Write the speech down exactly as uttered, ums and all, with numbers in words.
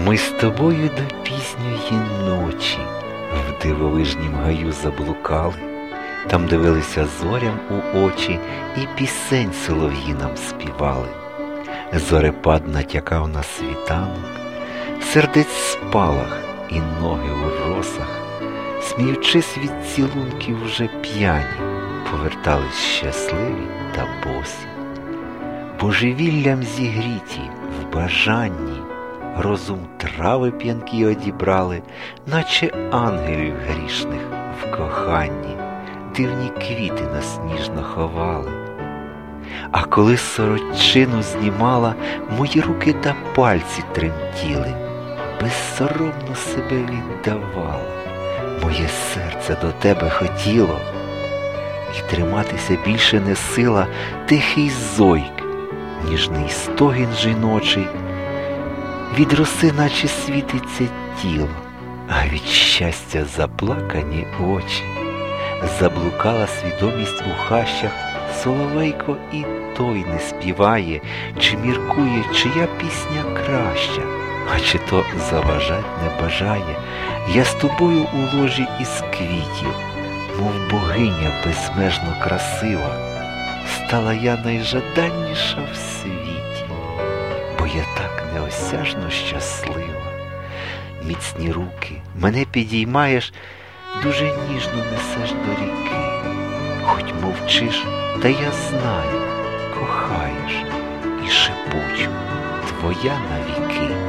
Ми з тобою до пізньої ночі в дивовижнім гаю заблукали, там дивилися зорям у очі і пісень солов'ї нам співали. Зорепад натякав на світанок, сердець спалах і ноги у росах, сміючись від цілунків вже п'яні, повертались щасливі та босі. Божевіллям зігріті в бажанні, розум трави п'янкі одібрали, наче ангелів грішних в коханні, дивні квіти нас ніжно ховали. А коли сорочину знімала, мої руки та пальці тремтіли, безсоромно себе віддавала, моє серце до тебе хотіло. І триматися більше не сила, тихий зойк, ніжний стогін жіночий, від роси наче світиться тіло, а від щастя заплакані очі. Заблукала свідомість у хащах, соловейко і той не співає, чи міркує, чия пісня краща, а чи то заважать не бажає. Я з тобою у ложі із квітів, мов богиня безмежно красива, стала я найжаданніша в світі, бо я так неосяжно щаслива. Міцні руки мене підіймаєш, дуже ніжно несеш до ріки, хоч мовчиш, та я знаю, кохаєш, і шепочу, твоя навіки.